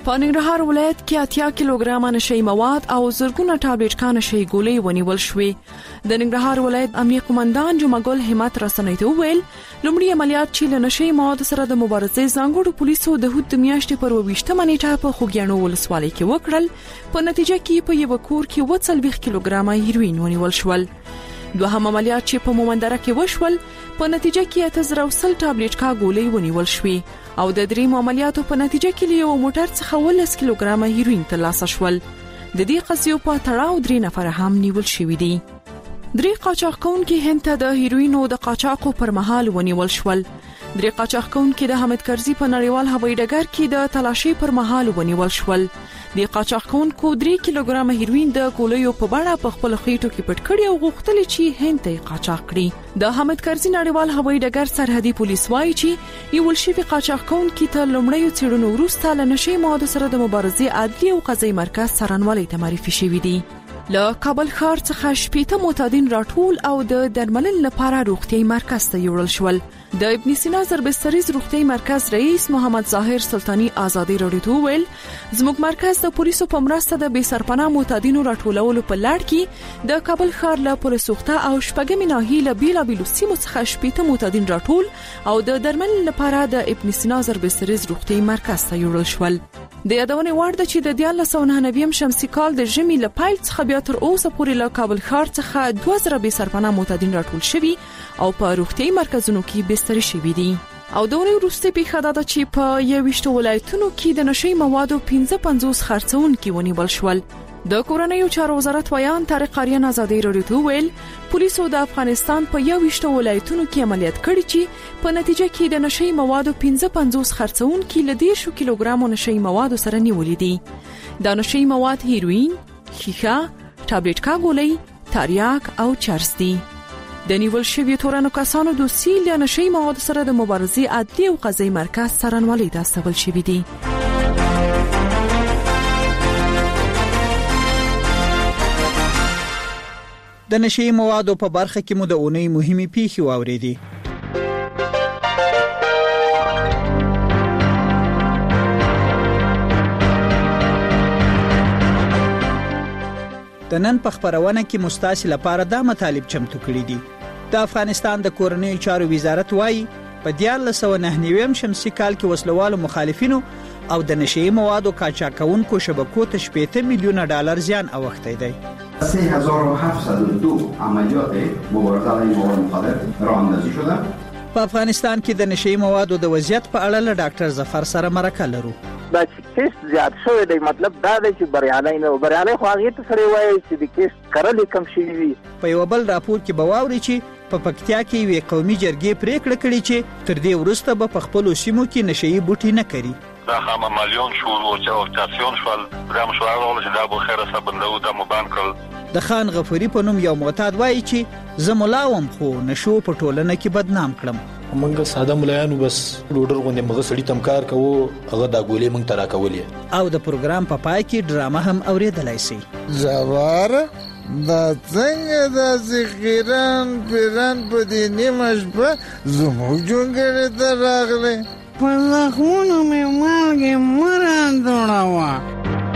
په ننګرهار ولایت کې 80 کیلوګرامه نشئی مواد او زرګونه ټابلیټ نشئی ګولۍ ونیول شوې. د ننګرهار ولایت امنیه قومندان جمعګل همت رسنۍ ته وویل لومړی عملیات چې له نشئی مواد سره د مبارزې ځانګړو پولیسو د هوت میاشتې پر 28 نیټه په خوګیاڼو ولسوالۍ کې وکړل. په نتیجه کې په یو کور کې 40 کیلوګرامه هیروین ونیول شول. دوهم عملیات چې په مومندره کې وشول په نتیجه کې 80 ټابلیټ ګولۍ ونیول شوې او د دریم عملیاتو په نتیجه کې یو موټر څخه 10 کیلوګرامه هیروین ترلاسه شول. د دې قضیو په تړاو 3 نفر هم نیول شوي دي. 3 قاچاق کوونکي هند ته د هیروینو د قاچاقو پر مهال ونیول شول. 3 قاچاق کوونکي د حامد کرزي په نړیوال هوایي ډګر کې د تلاشي پر مهال ونیول شول. د قاچاق کوونکو 3 کیلوګرامه هیروین د ګولیو په بڼه په خپل خېټو کې پټ کړي او غوښتل چې هند ته قاچاق کړي. د حامد کرزي نړیوال هوایي ډګر سرحدي پولیس وایي چې یو شوی قاچاق کوونکي ته لومړی څېړنو وروسته له نشئی موادو سره د مبارزې عدلي او قضایي مرکز څارنوالۍ ته معرفي شوی دی. له کابل ښار څخه 80 معتادین راټول او د درملنې لپاره روغتيایي مرکز ته یوړل شول. د ابن سینا زربستریز روغتيایي مرکز رئیس محمد ظاهر سلطانی آزادی رادیو ته ویل زموږ مرکز د پولیسو په مرسته د بې سرپناه معتادینو راټولولو په لړ کې د کابل ښار له پولیسوخته او شپږمې ناحیې له بیلابیلو سیمو څخه 80 معتادین راټول او د درملنې لپاره د ابن سینا زربستریز روغتيایي مرکز ته یوړل شول. د یادونې وړ ده چې د 1999 شمسي کال د ژمي له پیل څخه بیا تر اوسه پورې له کابل ښار څخه 2000 بې سرپناه معتادین راټول شوي او په روغتيایي مرکزونو کې بستري شوي دي. او د اونۍ وروسته پیښه ده چې په 21 ولایتونو کې د نشئی موادو 55 خرڅونکي ونیول شول. د کورنیو چارو وزارت ویان طارق آریان آزادی رادیو ته ویل پولیسو د افغانستان په 21 ولایتونو کې عملیات کړي چې په نتیجه کې د نشئی موادو 55 خرڅونکي له 10 کیلوګرامو نشئی موادو سره نیولې دي. دا نشئی مواد هیروین، شیشه، ټابلیټ ګولۍ، تریاک او چرس دي. د نیول شویو تورنو کسانو دوسیې له نشئی موادو سره د مبارزې عدلي او قضایي مرکز څارنوالۍ ته استول شوي دي. د نشئی موادو په برخه کې مو د اونۍ مهمه پیښې واوریدي. د نن په خبرونه کې مستاسل لپاره دا مطالب چمتو کړي دي. د افغانستان د کورنیو چارو وزارت وایي په 1999 شمسي کال کې وسلوالو مخالفینو او د نشئی موادو قاچاقونکو شبکو ته 80 میلیون ډالر زیان اوښتی دی. 3702 عملیات مبارزه علیه مواد مخدر راه اندازی شده. په افغانستان کې د نشئی موادو د وضعیت په اړه له ډاکټر ظفر سره مرکه لرو. دا کیس زیات شوی دی، مطلب دا دی چې بریالي نه بریالي خو هغه ته سره وایي چې د کیس کړل کم شي وي. په یو بل راپور کې بواوري چې په پکتیا کې وی قومي جرګې پریکړه کړې چې تر دې وروسته به په خپل سیمو کې نشئی بوټي نه کړي. دا هم مليون شو او تاسیون شول دا مشوره چې دا به خیره سبندو د مبان کړ. د خان غفوري په نوم یو معتاد وایي چې زمولاوم خو نشو په ټولنه کې بدنام کړم. موږ ساده ملایانو بس ډوډر غوندې موږ سړی تمکار کوو هغه دا ګولې موږ ترا کولې. او د پروګرام په پای کې ډرامه هم اوریدلای شي. زوار دا څنګه د ذخیران پیران په دې نیمه شپه زموږ جونګړې ته راغلی په زخمونو مې مالګې مراندوړه.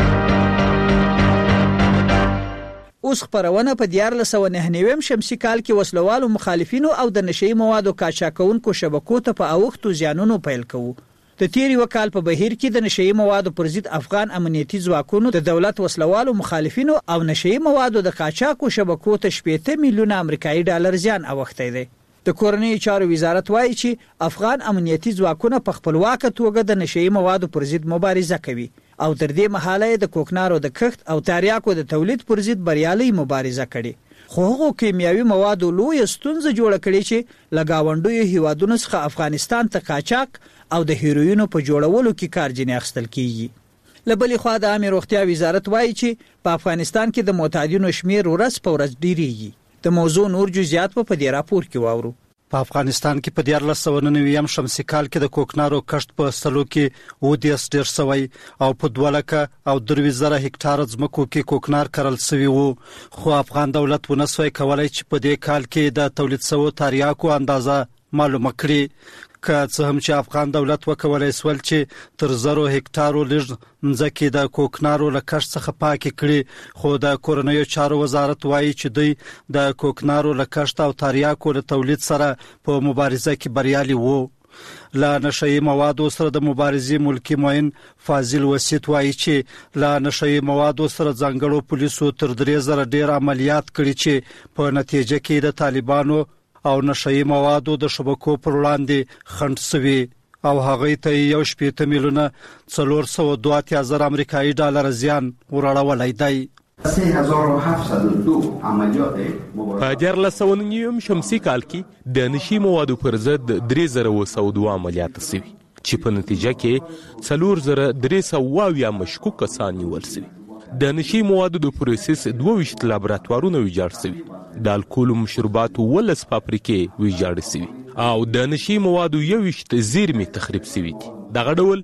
اوس خبرونه په 1999 شمسي کال کې وسلوالو مخالفینو او د نشئی موادو قاچاقونکو شبکو ته په اوښتو زیانونو پیل کوو. د تیری وکال په بهیر کې د نشئی موادو پر ضد افغان امنیتي ځواکونو د دولت وسلوالو مخالفینو او نشئی موادو د قاچاقو شبکو ته 80 میلیون امریکایي ډالر زیان اوښتی دی. د کورنیو چارو وزارت وایي چې افغان امنیتي ځواکونه په خپلواکه توګه د نشئی موادو پر ضد مبارزه کوي او تر دې مهاله د کوکنارو د کښت او تریاکو د تولید پر ضد بریالي مبارزه کړي. خو هغه کیمیاوي موادو لوی ستونزه جوړه کړي چې لګاونډوي هیوادونو څخه افغانستان ته قاچاق او د هیروینو په جوړولو کې کارجنې اخیستل کیږي. لبلې خوا د عامه روغتیا وزارت وایي چې په افغانستان کې د معتادینو شمیر ورځ په ورځ ډیریږي. د موضوع نور جزئیات په دې راپور کې واورو. په افغانستان کې په 1999 شمسي کال کې د کوکنارو کښت په سلو کې 10 ډیر شوی او په 2 او 3 هکتار ځمکو کې کوکنار کرل شوی وو. خو افغان دولت ونسوي کولای چې په دې کال کې د تولید سوو تریاکو اندازه معلومه کړي. که څه هم چې افغان دولت وکولای سول چې تر 100 هکټارو لږ ځمکې د کوکنارو له کښت څخه پاکې کړي، خو د کورنیو چارو وزارت وایي چې دوی د کوکنارو له کښت او تریاکو له تولید سره په مبارزه کې بریالي وو. لا نشئی موادو سره د مبارزې ملکی معین فاضل وسیت وایي چې لا نشئی موادو سره ځانګړو پولیسو تر 3000 ډیر عملیات کړي چې په نتیجه کې د طالبانو او نشئی موادو د شبکو پر وړاندې خنډ شوی او هغه ته 1.8 میلیونه 402,000 امریکایي ډالر زیان ورړولای دی. 3702 عملیات په 2019 شمسي کال کې د نشي موادو پر ضد 3002 عملیات شوي چې په نتیجه کې 4320 مشکوک کسان نیول شوي. د نشي موادو د پروسس 22 لابراتوارونه ویجاړ شوي، د الکول مشروباتو 12 فابریکې ویجاړ شوي او د نشي موادو 21 زیرمې تخریب شوي دي. دغه ډول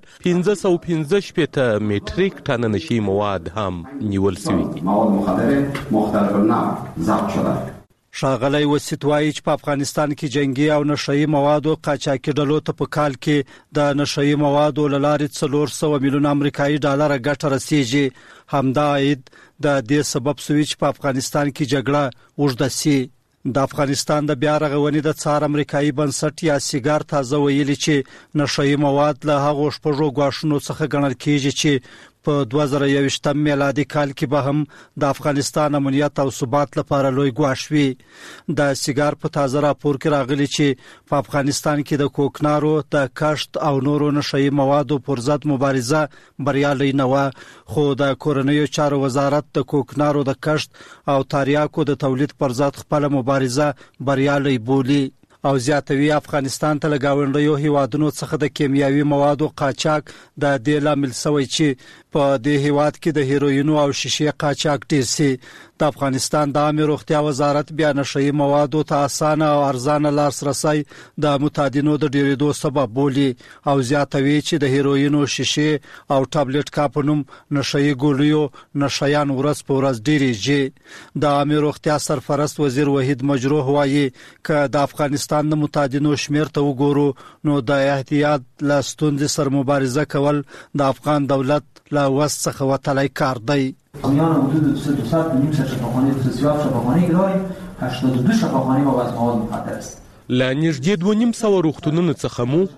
515 میټریک ټن نشي مواد هم نیول شوي دي. مواد مخدر مختلف النوع ضبط شده. شاغلی وسیت وایي چې په افغانستان کې جنگي او نشئی موادو قاچاقي ډلو ته په کال کې د نشئی موادو له لارې 400 میلیون امریکایي ډالر ګټه رسیږي. همدا عاید د دې سبب شوی چې په افغانستان کې جګړه اوږده شي. د افغانستان د بیا رغونې د څار امریکایي بنسټ یا سیګار تازه ویلي چې نشئی مواد له هغو شپږو غواښونو څخه ګڼل کېږي چې په 2021 میلادي کال کې به هم د افغانستان امنیت او ثبات لپاره لوی ګواښ وي. د سیګار په تازه راپور کې راغلي چې په افغانستان کې د کوکنارو د کښت او نورو نشئی موادو پر ضد مبارزه بریالي نه و، خو د کورنیو چارو وزارت د کوکنارو د کښت او تریاکو د تولید پر ضد خپل مبارزه بریالي بولي او زیاتوي افغانستان ته لګاونډیو هیوادونو څخه د کیمیاوي موادو قاچاق د دې لامل شوی چې په دې هیواد کې د هیروین او شیشې قاچاق ډیر سي. د افغانستان د عامه روغتیا وزارت بیا نشئی موادو ته اسانه او ارزانه لاسرسي د متادینو د ډیریدو سبب بولي او زیاتوي چې د هیروین او شیشې او ټابلیټ کاپونم نشئی ګولیو نشيان ورځ په ورځ ډیریږي. د عامه روغتیا سرپرست وزیر وحید مجروح وایي چې د افغانستان د متادینو شمیر ته وګورو نو د احتیاط له ستونزې سره مبارزه کول د افغان دولت له وس څخه وتلای کار دی. میان حدود 200 نیم شفاخانه خصوصیات شفاخانه ایران 82 شفاخانه با وضع مواد مخدر است. لا نږدې 2.5 روغتونونو څخه مو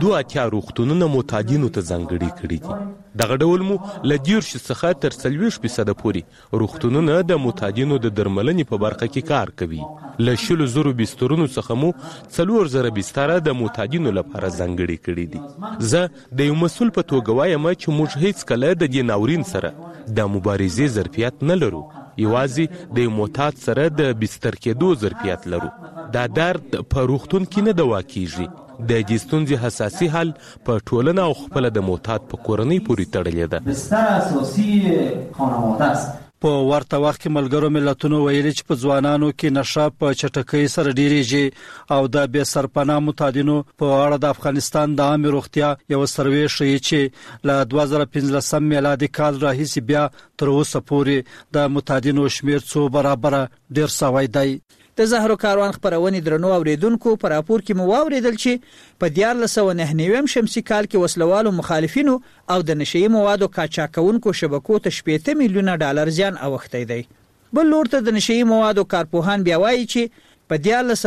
2 روغتونونه معتادینو ته ځانګړي کړي دي. دغه ډول مو له 10 څخه تر 40% پورې روغتونونه د معتادینو د درملنې په برخه کې کار کوي. له 100,000 بسترونو څخه مو 4,000 بستر د معتادینو لپاره ځانګړي کړي دي. زه د یو مسؤل په توګه وایم چې موږ هیڅ کله د دې ناورین سره د مبارزې ظرفیت نه لرو، یوازې د معتاد سره د بستر کېدو ظرفیت لرو. دا درد په روغتون کې نه دوا کیږي. د دې ستونزې حساسي حل په ټولنه او خپل د معتاد په کورنۍ پورې تړلې ده. بستر اساسي خانواده است. په ورته وخت کې ملګرو ملتونو ویلي چې په ځوانانو کې نشه په چټکۍ سره ډیریږي او د بې سرپناه معتادینو په اړه د افغانستان د عامه روغتیا یو سروې ښیي چې له 2015 میلادي کال راهیسې بیا تر اوسه پورې د معتادینو شمیر څو برابره ډیر شوی دی. د زهرو کاروان خبرونې درنو اوریدونکو پر راپور کې مو واوریدل چې په 1999 شمسي کال کې وسلوالو مخالفینو او د نشئی موادو قاچاقونکو شبکو ته 8 میلیونه ډالر زیان اوښتی دی. بل لور ته د نشئی موادو کارپوهان بیا وایي چې په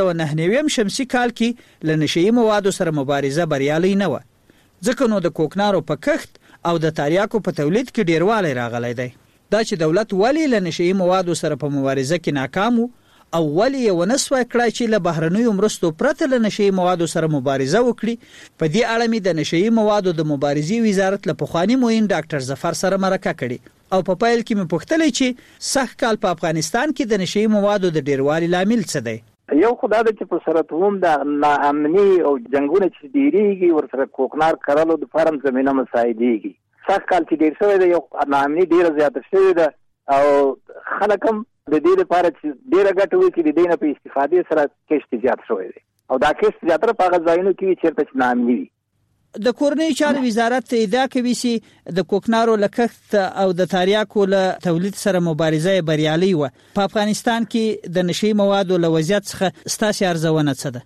1999 شمسي کال کې له نشئی موادو سره مبارزه بریالي نه و، ځکه نو د کوکنارو په کښت او د تریاکو په تولید کې ډیروالی راغلی دی. دا چې دولت ولی له نشئی موادو سره په مبارزه کې ناکام و او ولی یې ونسوای کړای چې له بهرنیو مرستو پرته له نشئی موادو سره مبارزه وکړي. په دې اړه مې د نشئی موادو د مبارزې وزارت له پخواني معین ډاکټر ظفر سره مرکه کړې او په پیل کې مې پوښتلې چې سخت کال په افغانستان کې د نشئی موادو د ډیروالي لامل څه دی. یو خدای د چې په سرتوم د ناامني او جنگونه چې ډیریږي ورسره کوکنار کرلو د فارم زمينه مساعدېږي. سخت کال چې ډیر شوی دی یو ناامني ډیره زیاته شوې ده او خلک هم د دې لپاره چې ډیره ګټه وکړي د دې نه په استفادې سره کښت زیات شوی دی او دا کښت زیاتره په هغه ځایونو کې چیرته چې ناامني وي. د کورنۍ چارو وزارت ادعا کوي چې د کوکنارو له کښت او د تریاکو له تولید سره مبارزه بریالي و. په افغانستان کې د نشئی موادو له وضعیت څخه ستاسو ارزونه څه ده؟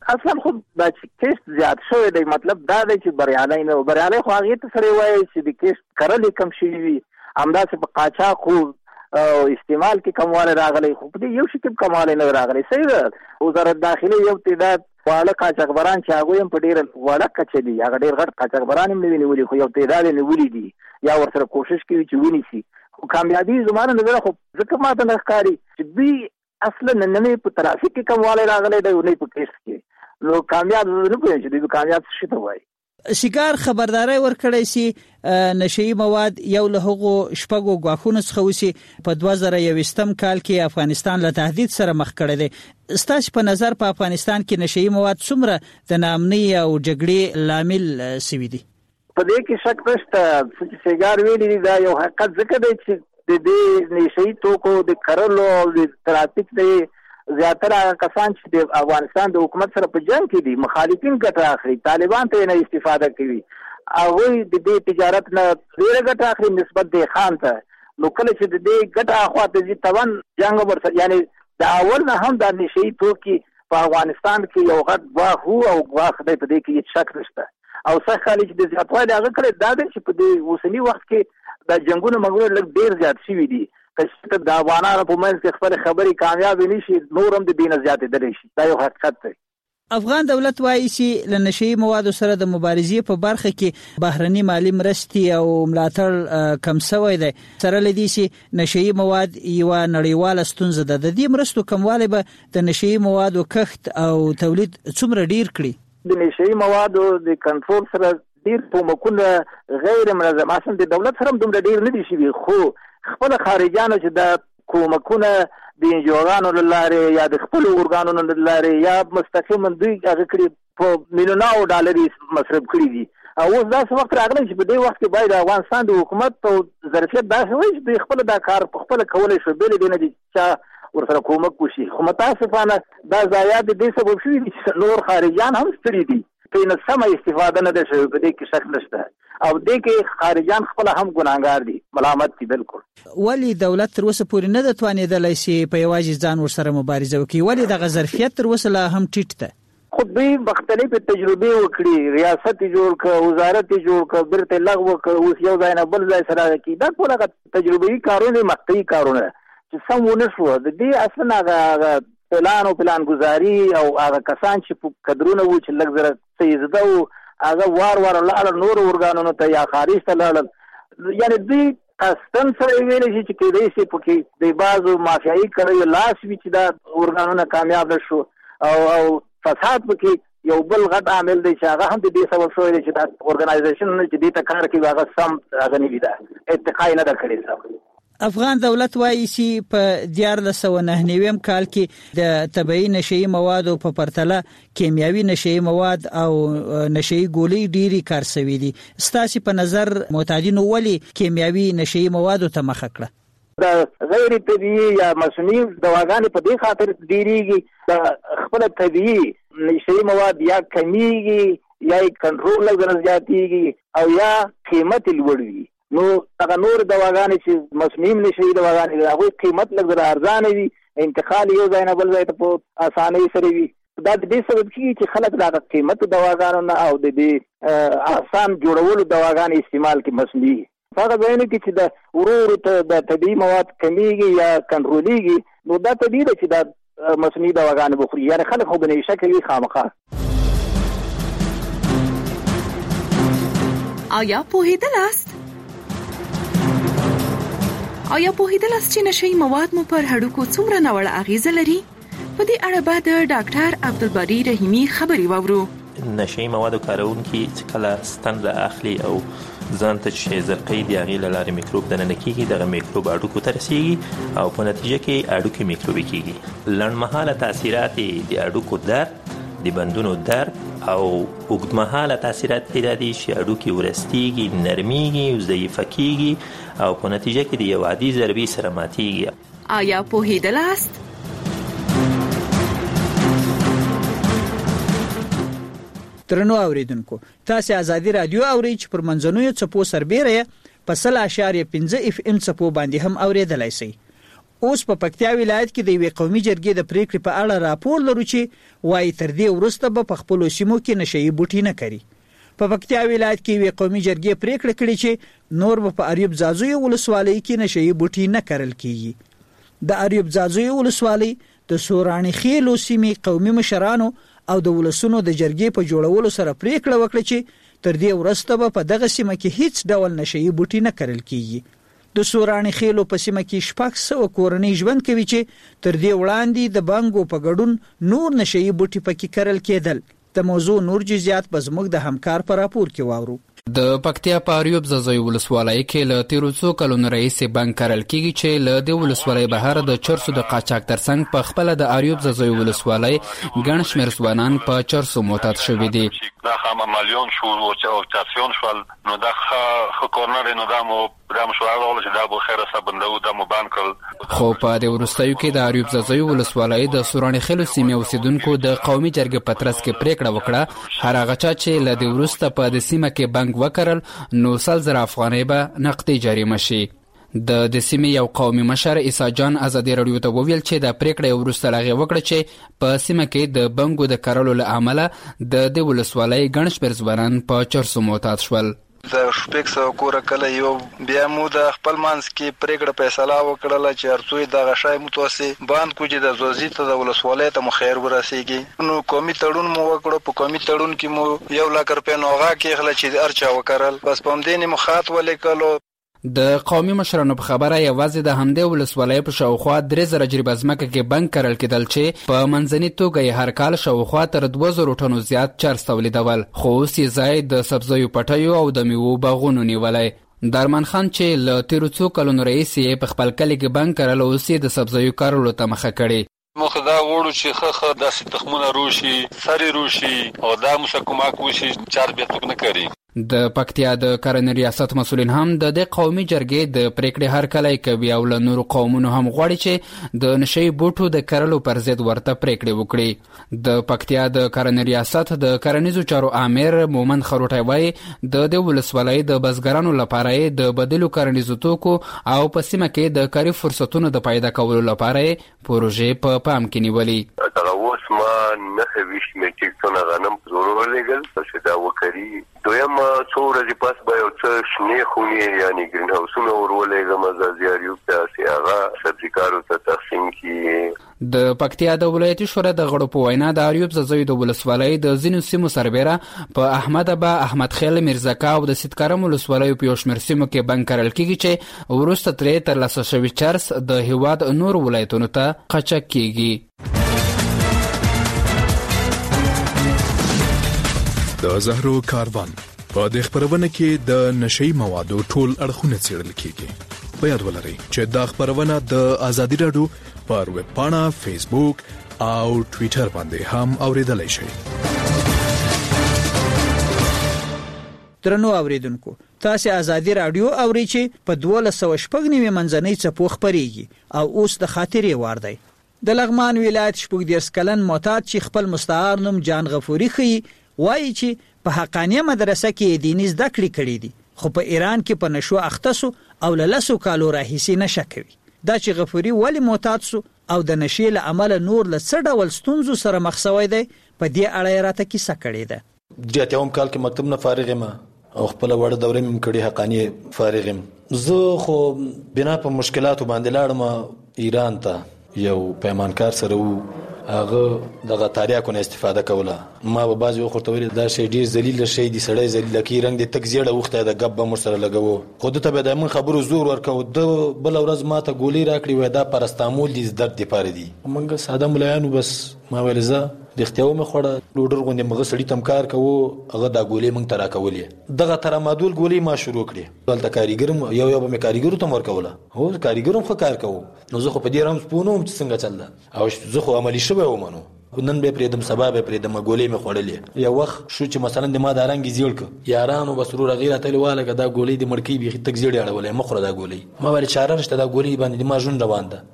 اصلا خو دا چې کیست زیات شوی دی مطلب دا دی چې بریالی نه بریالی خو هغې ته سړی وایي چې د کیست کرلې کم شوي وي همداسې په قاچاق خو استعمال کې کموالی راغلی خو په دې یو شي کې کموالی نه راغلی صحیح ده وزارت داخلي یو تعداد واړه قاچاقبران چې هغوی هم په ډېره وړه کچه دي هغه ډېر غټ قاچاقبران هم نه وي نیولي خو یو تعداد یې نیولي دي یا ورسره کوشش کوي چې ونیسي خو کامیابي زما نه نظره خو ځکه ماته نه ښکاري چې دوی اصلا نه په ترافیک کې کموالی راغلی دی نه په کیس کې نو کامیاب نه پوهېږم چې دوی کامیاب څه شي ته وایي سیګار خبرداری ورکړی سي نشئی مواد یو له هغو شپږو ګواښونو څخه وسی په 2021 کال کې افغانستان له تهدید سره مخ کړی دی ستاسو په نظر په افغانستان کې نشئی مواد څومره د ناامنۍ او جګړې لامل سوي دي په دې کې شک نشته چې سیګار ویلي دا یو حقیقت ځکه دی چې د دې نشئی توکو د کرلو او د ترافیک د زیاتره کسان چې د افغانستان د حکومت سره په جنګ کې دي مخالفین ګټه اخلي طالبان ته نه استفاده کوي هغوی د دې تجارت نه ډېره ګټه اخلي نسبت د خان ته نو کله چې د دې ګټه اخواته ځي طبعا جنګ ورسره یعنی د اول نه هم د نشئی توکي په افغانستان کې یو غټ ګواښ وو او ګواښ دی په دې کې هیڅ شک نشته او څه خالي چې د زیاتوالي هغه کړی دا دی چې په دې اوسني وخت کې د جنگونو مګر لږ ډیر زیات شوي دي که د افغانانو په منځ کې خپل خبرې کامیاب نشي نور هم د دین زیاتېدلی شي دا یو حقیقت دی افغان دولت وایي چې له نشئی موادو سره د مبارزې په برخه کې بهرني مالی مرستې او ملاتړ کم شوی دی سره له دې چې نشئی مواد یوه نړیواله ستونزه ده د دې مرستو کموالی به د نشئی موادو کښت او تولید څومره ډیر کړي د نشئی موادو د کنټرول سره ډیر کومکونه غیر منظم اصلا د دولت سره دومره ډیر نه دي شوي خو خپل خارجيانو چې د کومکونه د انجوګانو له لارې یا د خپل اورګانونو له لارې یا مستقیما دوی هغه کړي په میلیونونو ډالري مصرف کړي دي او اوس داسې وخت راغلی چې په دې وخت کې باید افغانستان د حکومت په ظرفیت داسې وایي چې دوی خپل دا کار په خپل کولی شو بېلې دی نه دي چې ورسره کومک وشي خو متاسفانه دا ضایعات د دې سبب شوي دي چې نور خارجیان هم ستړي دي په سمه استفاده نه ده شوې په دې کې شک نشته او دې کې خارجيان خپل هم ګناهګار دي ملامت دي بالکل ولی دولت تر اوسه پورې نه د توانېدلی چې په یوازې ځان ورسره مبارزه وکړي ولی دغه ظرفیت تر اوسه لا هم ټیټ ده خو دوی مختلفې تجربې وکړي ریاست یې جوړ کړ وزارت یې جوړ کړ بیرته یې لغوه کړ اوس یو ځای نه بل ځای سره کړي دا ټول هغه تجربوي کارونه مقطعي کارونه چې سم ونه شوه د دې اصلا هغه پلان گزاري او هغه کسان چې په قدرونه وو چې لږ زره څه زده وو هغه وار لاړل نور اورګانونو ته یا خارج ته لاړل یعنی دوی قصدن سره ویلی شي چې کېدای شي پکې د بعضو مافیایي کړیو لاس وي چې دا اورګانونه کامیاب نه شو او فساد پکې یو بل غټ عامل دی چې هغه هم د دې سبب شوی دی چې دا اورګنایزیشن چې دې ته کار کوي هغه سم هغه نه وي دا اتقای نه ده کړې سم افغان دولت وایي چې په 1999 کال کې د طبيعي نشئی موادو په پرتله کیمیاوي نشئی مواد او نشئی ګولۍ ډېری کار شوي دي ستاسو په نظر معتادینو ولې کیمیاوي نشئی موادو ته مخه کړه د غیر طبيعي یا مصنوعي دواګانې په دې خاطر ډېریږي د خپل طبيعي نشئی مواد یا کمیږي یا کنټرول لږ زیاتېږي او یا قیمت لوړ وي نو هغه نور دواګانې چې مصنوعي نشئی دواګانې د هغوی قیمت لږ زره ارزانه وي انتقال یو ځای نه بل ځای ته په اسانۍ سره وي دا د دې سبب کېږي چې خلک د هغه قیمت دواګانو نه او د دې آسان جوړولو دواګانې استعمال کړي مصنوعي په هغه ځایونو کې چې د ورو ته د طبیعي مواد کمیږي یا کنټرولېږي نو دا طبیعي ده چې دا مصنوعي دواګانې بخوري یعنې خلک خو به نشه کوي خامخا آیا پوهېدلاست چې نشئی مواد مو پر هډوکو څومره ناوړه اغیزه لري په دې اړه به د ډاکټر عبدالباری رحیمی خبري واورو نشئی موادو کارونکي چې کله ستن اخلي او ځان ته چې زرقې دی هغې له لارې میکروب دننه کېږي دغه میکروب هډوکو ته رسېږي او په نتیجه کې هډوکي میکروبي کېږي لنډمهاله تاثیرات د هډوکو درد د بندونو درد او اوږدمهاله تاثیرات دا دي چې هډوکي ورستېږي نرمېږي ضعیفه کېږي او په نتیجه کې د یو عادي ضربې سره ماتېږي آیا پوهېدلاست درنو اوریدونکو تاسو ازادي رادیو اورئ چې پر منځنوي څپو سربېره په 100.5 اف ام څپو باندې هم اوریدلای شئ اوس په پکتیا ولایت کې د یوې قومي جرګې د پریکړې په اړه راپور لرو چې وايي تر دې وروسته به په خپلو سیمو کې نشهیي بوټي نه کري. په پکتیا ولایت کې یوې قومي جرګې پریکړه کړې چې نور به په اریوب ځاځوی ولسوالۍ کې نشهیي بوټي نه کرل کیږي. د اریوب ځاځوی ولسوالۍ د سوراني خیلو سیمې قومي مشرانو او د ولسونو د جرګې په جوړولو سره پریکړه وکړه چې تر دې وروسته به په دغه سیمه کې هیڅ ډول نشهیي بوټي نه کرل کیږي. د سوراني خیلو په سیمه کې 600 کورنۍ ژوند کوي چې تر دې وړاندې د بانګو په ګډون نور نشهیي بوټي پکې کرل کېدل. د موضوع نور جزئیات به زموږ د همکار په راپور کې واورو. د پکتیا په اریوب ځاځوی ولسوالۍ کې له تیرو څو کلونو راهیسې بانک کرل کیږي چې له دې ولسوالۍ بهر د چرسو د قاچاق ترڅنګ په خپل د اریوب ځاځوی ولسوالۍ ګڼ شمېر ځوانان په چرسو معتاد شوي دي. دا خامه مالیون شو او تاسیون شول نو دا خو کورنر نو دا مو مشوره ول چې دا به خیره سبندو د مو بانکل. خو په دې وروستیو کې د اریوب ځاځوی ولسوالۍ د سوراني خیلو سیمې اوسیدونکو د قومي جرګې په ترڅ کې پریکړه وکړه هر هغه چا چې له دې وروسته په دې سیمه کې بانک وکړل نو 100,000 افغانۍ به نقدي جریمه شي. د سیمې یو قومي مشر عیسی جان ازادي رادیو ته وویل چې د پریکړې وروسته هغه وکړه چې په سیمه کې د بانګو د کارولو له امله د ولسوالۍ ګڼ شمېر ځوانان په چرسو معتاد شول. د شپږ کور کله یو بیا مو د خپل مانس کې پریکړه فیصله وکړه چې ارڅوي د غشای متوسي باندې کوجه د زوزي ته د ولسوالۍ ته مخیر ورسیږي. نو قومي تړون مو وکړو. په قومي تړون کې مو 1 لک روپیا نوغه کې خل چې ارچا وکړل بس په همدې مخاط ولیکلو. د قومي مشرانو په خبره یوازې د همدې ولسوالۍ په شاوخوا 3,000 جریبه ځمکه کې بانک کرل کېدل چې په منځني توګه یې هر کال شاوخوا تر 2,000 ټنو زیات چرس تولیدول. خو اوس یې ځای د سبزیو پټیو او د میوو باغونو نیولی. درمان خان چې له تیرو څو کلونو راهیسې په خپل کلي کې بانک کرل اوس یې د سبزیو کارولو ته مخه کړې. موږ دا غواړو چې خخه داسې تخمونه روشي سری روشي او دا مسکوماک وشي چار به څوک نه کوي. د پکتیا د کرنې ریاست مسؤلین هم د قومي جرګې د پریکړې هرکلی کوي او له نورو قومونو هم غواړي چې د نشهیي بوټو د کرلو پر ضد ورته پریکړې وکړي. د پکتیا د کرنې ریاست د کرنیزو چارو امیر مومند خروټی وایي د ولسوالۍ د بزګرانو لپاره د بدیلو کرنیزو توکو او په سیمه کې د کاري فرصتونو د پیدا کولو لپاره پروژې په پام کې نیولې. اوس ما 9 میټریک ټن غنم ضرور لګل چې دا وکړي. دویم څو ورځې پس به یو څه شنې خونې یعنی ګرین هاوسونه ورولېږم ځاځیاریو ته چې هغه سبزیکارو ته تقسیم کړي. د پکتیا د ولایتي شورا د غړو په وینا د اریوب ځاځوی د ولسوالۍ د ځینو سیمو سربیره په احمد ابا احمد خیل میرزکا او د سیدکرم ولسوالیو په یو شمېر سیمو کې بانک کرل کېږي چې وروسته ترې ترلاسه شوي چرس د هیواد نور ولایتونو ته قاچاق کېږي. د زهرو کاروان په دې خبرونه کې د نشهیي موادو ټول اړخونه څېړل کېږي. په یاد ولرئ چې دا خبرونه د ازادي رادیو پر ویب پاڼه، فیسبوک او ټویټر باندې هم اوریدلای شئ. درنو اوریدونکو، تاسو ازادي رادیو اورئ چې په 1290 منځنۍ څپو خبريږي او اوس د خاطرې وار دی. د لغمان ولایت 14 کلن معتاد چې خپل مستعار نوم جان غفوري خي وایي چې په حقانیه مدرسه کې دیني زده کړې کړې دي خو په ایران کې په نشو اخته او لسو کالو راهیسې نشه کوي. دا چې غفوري ولی معتاد سو او د نشې له امله نور له څه ډول ستونزو سره مخ شوی دی په دې اړه یې راته کیسه کړې ده. د 8 کال کې مکتب نه فارغ یم او خپل وړه دورې مم کړې حقانیه فارغ یم. زه خو بنا په مشکلاتو باندې لاړم ایران ته. یو پیمانکار سره وو هغه دغه تاریاکو نه استفاده کوله. ما به بعضې وخت ورته ویل دا شی ډېر ذلیل شی دی، سړی ذلیله کوي، رنګ دې تک زیړه اوښتی د ګپ به موږ سره لګوو. خو ده ته به د موږ خبرو زور ورکوو. ده بله ورځ ما ته ګولۍ راکړې وایي دا پرستامول دي درد دپاره دي. موږ ساده ملایانو بس ما ویل زه رښتیا ومې خوړه لوډر غوندې مغه سړي ته کار کوو هغه دا ګولۍ موږ ته راکولې. دغه ترامادول ګولۍ ما شروع کړې. دلته کاریګر یو به مې کاریګرو ته ورکوله. هو کاریګر هم ښه کار کوو. نو زه خو په دې رمز پوه نه وم چې څنګه چل ده او زه خو عملي شوی وم. نن به پرېدم سبا به پرېدم ګولۍ مې خوړلې. یو وخت شو چې مثلا د ما دا رنګ زیړ کړ یارانو بس ورور غیر اتل واله دا ګولۍ د مړکی بیخي تک زیړ اړولې مخره دا ګولۍ. ما ویل چاره نشته دا ګولۍ باندې ما ژوند روان ده.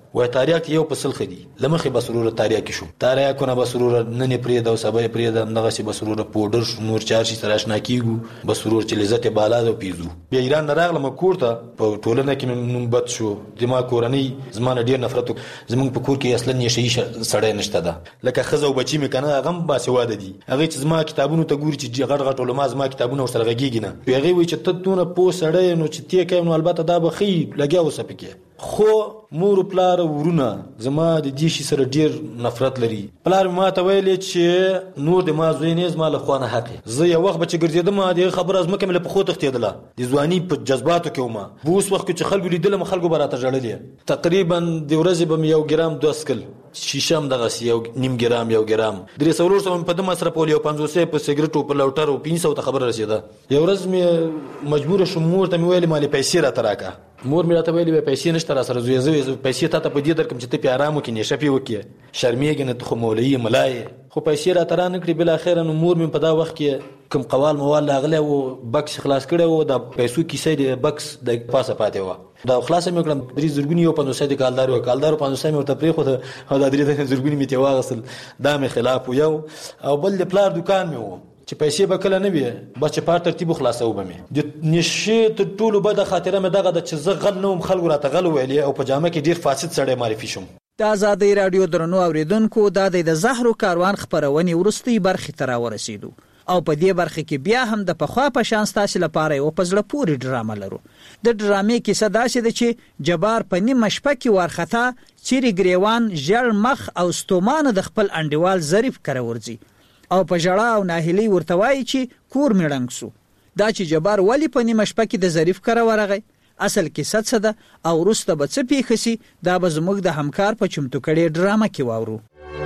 وای تاریاک یو په سلخ دي لمخه بسرور تاریاک شو تاریاکونه بسرور نن پرې د سبا پرې د دغه سي بسرور پودر شو نور چارشي سره آشنا کیګو بسرور چې لذت بالا او پیزو بیا ایران نه راغلم کوړه په ټولنه کې نوم بد شو دما کورنۍ زمانه ډیر نفرت زمونږ په کور کې اصلا نشي سړی نشته ده لکه خزه او بچی مې کنه غم باسواده دي هغه چې زما کتابونو ته ګوري چې غټ غټ علما زما کتابونه ورسره غږیږي نه هغه وی چې ته تونه پو سړی نو چې تی کوي نو البته دا به خي لګیا وسه پکې خو مور پلار ورونه زما د دې شي سره ډیر نفرت لري پلار ما ته ویلې چې نور د ما زوی نه زما له خوانه حق زه یو وخت بچ ګرځیدم د خبر از مکمل په خو تختیدله د ځواني په جذباتو کې ومه بوس وخت چې خلکو لیدل خلکو براته جړلې تقریبا د ورځې به یو ګرام 2 سکل شیشم دغه یو نیم ګرام یو ګرام درې سولور سم په دمه سره پولیو 500 په سیګریټو په لوټر او 500 ته خبر رسیده یو ورځ مې مجبور شوم مور ته ویلې مالي پیسې را تراکا مور مې راته ویلې پیسې نشته را سره زوی پیسې ته په دې درکم چې ته په آرام کې نشه پی وکې شرمېږي نه ته مولوی ملای خو پیسې را تران کړې بل اخر نو مور مې په دا وخت کې کوم قوال موال لاغله او بکس خلاص کړو او د پیسو کیسې د بکس د پاسه پاتې و دا خلاص مې کړم 3 زرګونی او 500 د کالدارو 500 مې ورته پرې خو دا 3 زرګونی مې ته واغسل دا مې خلاف یو او بل د پلار دکان مې و چې پیسې به کله نه وي بس چې په ترتیب خلاصو به مې د نشه ته ټولو به د خاطره مې دغه د چې زه غل نوم خلکو راته غل ویلې او په جامه کې ډیر فاسد سړی معرفي شوم د آزادۍ رادیو درنو اوریدونکو د زهرو کاروان خبرونې ورستۍ برخې ته راورسېدو او په دې برخه کې بیا هم د پخوا په شان ستاسو لپاره یو پزړه پوری ډرامه لرو د ډرامې کیسه داسې ده چې جبار په نیمه شپه کې وارخطا چیرې ګریوان ژړ مخ او ستومانه د خپل انډیوال ظریف کره ورځي او په ژړا او ناهیلي ورته وایي چې کور مې ړنګ سو دا چې جبار ولی په نیمه شپه کې د ظریف کره ورغی اصل کیسه څه ده او وروسته به څه پیښ شي دا به زموږ د همکار په چمتو کړي ډرامه کې واورو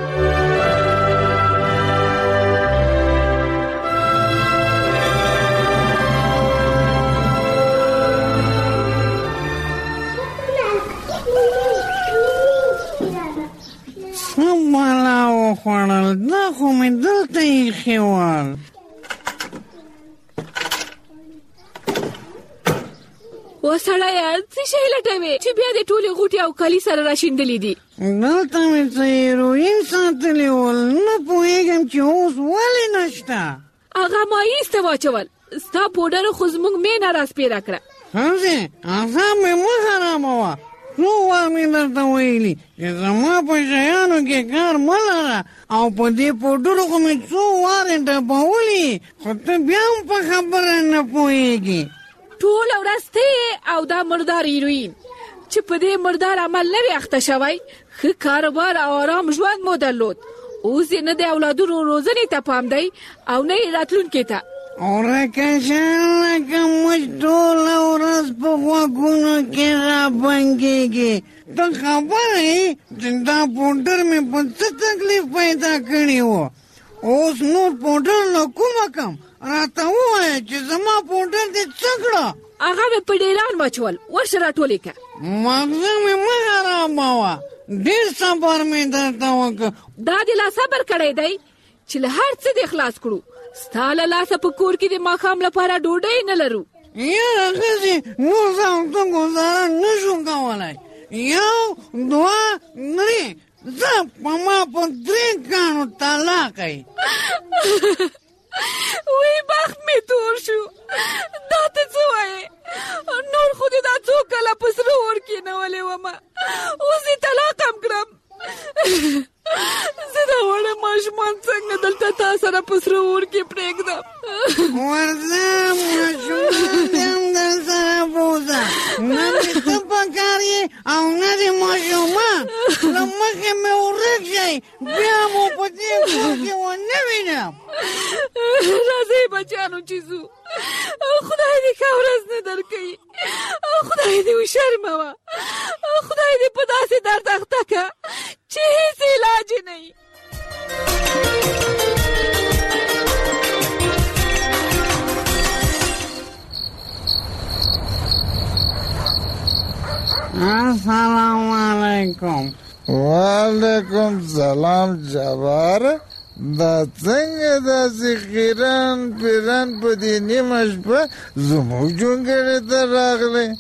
مالا وخوړل دا خو مې دلته ایښی وال وسړیه څه شی لټوې چې بیا د ټولې غوټې او کالي سره راشیندلې دي دلته مې څه هیروین ساتلي ول نه پوهېږم چې اوس ولې نشته هغه ما ایسته واچول ستا پوډر خو زموږ مینه راسپېره کړه همزې هغه مې مه خرابوه څو وخت مې درته ویلي چې زما په شیانو کې کار مه لره او په دې پوډرو خو مې څو وارې ډبولي خو ته بیا هم په خبره نه پوهېږې ټوله ورځ ته او دا مردار هیروین چې په دې مردار عمل نه وي اخته شوی ښه کاروبار او آرام ژوند مو درلود اوس یې نه د اولادونو روزنې ته پام دی او نه یې راتلونکي ته ورکشان لکه موږ ټوله ورځ په غوږونو کې رابنګېږي ته خبره یې چې دا پوډر مې په څه تکلیف پیدا کړي و اوس نور پوډر له کومه کم راته ووایه چې زما پوډر دې څه کړه هغه مې په ډیران واچول ورشه راټولې کړه مغزه مې مه خرابوه ډېر صبر مې درته وکړه دا دې لا صبر کړی دی چې له هر څه دې خلاص کړو ستا له لاسه په کور کې د ماښام لپاره ډوډۍ نه لرو یاره ښځې نور زه ته ګزاره نه شو کولی یو دوه درې زه په ما په 3 کانو طلاق یې وی بخت مې تور شو دا ته څه وایې نور خو دې دا څو کله په سره اور کېنولې ومه اوس دې طلاق هم کړم زه دا وړه ماشومان څنګه دلته تا سره په سره اور کې پرېږدم ورځه ماشومان دې هم در سره بوځه نه دې ته پکار یې او نه دې ماشومان له مخې مې ورک شئ بیا مو په دې کور کې ونه وینم راځئ بچیانو چې ځو خدای دې ښه ورځ نه درکوي خدای دې وشرموه خدای دې په داسې درد اخته کړه چې هیڅ علاج یې نه وي السلام علیکم وعلیکم سلام جبار دا څنګه داسې خیران پیران په دې نیمه شپه زموږ جونګړې ته راغلی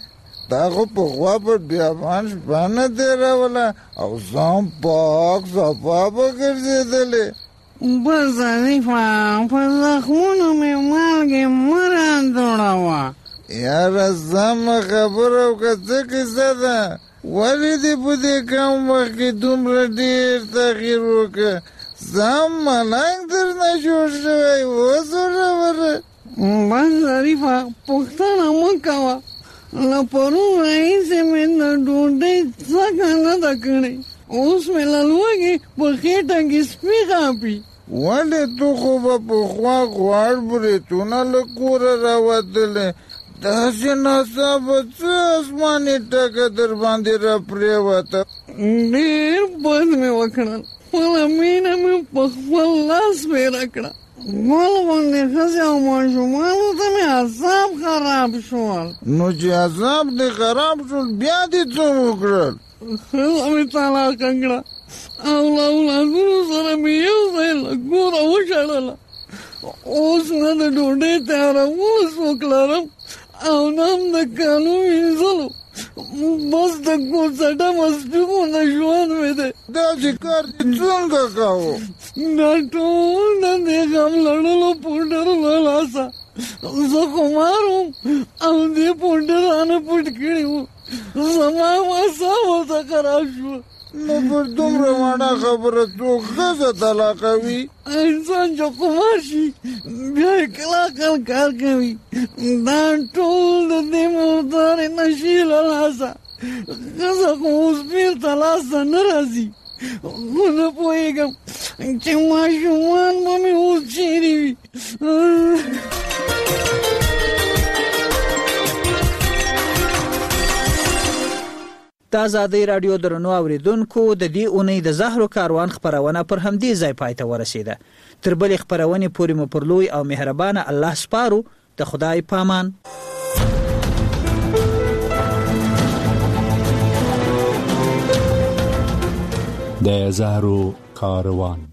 دا خو په خوا پر بیابان شپه نه تېروله او ځان پاک صفا به ګرځېدلې. بس ظریفه په زخمونو مې مالګې مه راندوړوه. یاره سمه خبره او که څه کیسه ده، ولې دې په دې کم وخت کې دومره ډېر تغییر وکړه؟ سم ملنګ درنه جوړ شوی اوس ورسره. بس ظریفه پوښتنه مه کوه، له پرون راهیسې مې د ډوډۍ څکه نه ده کړې، اوس مې له لوږې په خېټه کې سپي غاپي. ولې تو خو به پخوا غوړ بریتونه له کوره راوتلې، داسې ناڅاپه څه اسماني ټکه در باندې راپرېوته؟ ډېر بد مې وکړل، خپله مینه مې په خپل لاس بیره کړه. ګل غوندې ښځې او ماشومانو ته مې اعصاب خراب شول. نو چې اعصاب دې خراب شول بیا دې څه وکړل؟ ښځه مې طلاقه کړه او له اولادونو سره مې یو ځای له کوره وشړله. اوس نه د ډوډۍ تیارولو څوک لرم او نه هم د کالو وینځلو، بس د کوڅټه مسجدو نه ژوند مې دی. داسې کار دې څنګه کوو؟ دا ټول د دې غم لړلو پوډرو له لاسه. زه خمار وم او دې پوډر رانه پټ کړي وو، زما اعصاب ورته خراب شوه. نو پر دومره وړه خبره څوک ښځه طلاقوي؟ انسان چې خمار شي بیا یې کلاکل کار کوي. دا ټول د دې مردارې نشي له لاسه. ښځه خو اوس بېرته لاسته نه راځي، خو نه پوهېږم چې ماشومان به مې اوس چېرې وي. د ازادۍ راډیو درنو اوریدونکو، د دې اونۍ د زهرو کاروان خپرونه پر همدې ځای پای ته ورسېده. تر بلې خپرونې پورې مو پر لوی او مهربانه الله سپارو. د خدای پامان. د زهرو کاروان.